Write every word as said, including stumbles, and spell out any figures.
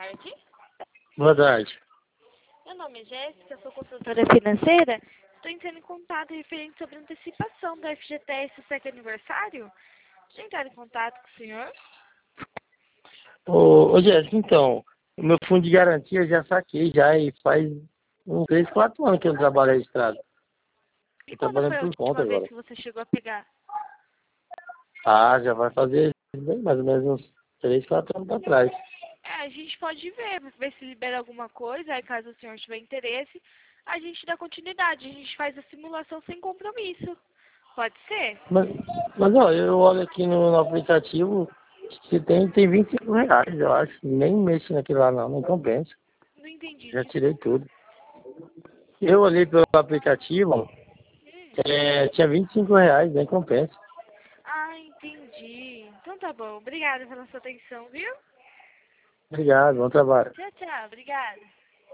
tarde. Boa tarde. Meu nome é Jéssica, sou consultora financeira. Estou entrando em contato referente sobre a antecipação do F G T S sétimo aniversário. Deixa eu entrar em contato com o senhor. Ô, ô Jéssica, então, o meu fundo de garantia eu já saquei já e faz uns três, quatro anos que eu não trabalho registrado. E Estou quando trabalhando foi a por conta última vez agora. que você chegou a pegar? Ah, já vai fazer bem mais ou menos uns três, quatro anos atrás. É, a gente pode ver, ver se libera alguma coisa, aí caso o senhor tiver interesse, a gente dá continuidade, a gente faz a simulação sem compromisso. Pode ser? Mas, mas ó, eu olho aqui no, no aplicativo, se tem, tem vinte e cinco reais, eu acho. Nem mexo naquilo lá não, não compensa. Não entendi, Já tirei desculpa. tudo. Eu olhei pelo aplicativo, Hum. é, tinha vinte e cinco reais, nem compensa. Ah, entendi. Então tá bom. Obrigada pela sua atenção, viu? Obrigado, bom trabalho. Tchau, tchau. Obrigada.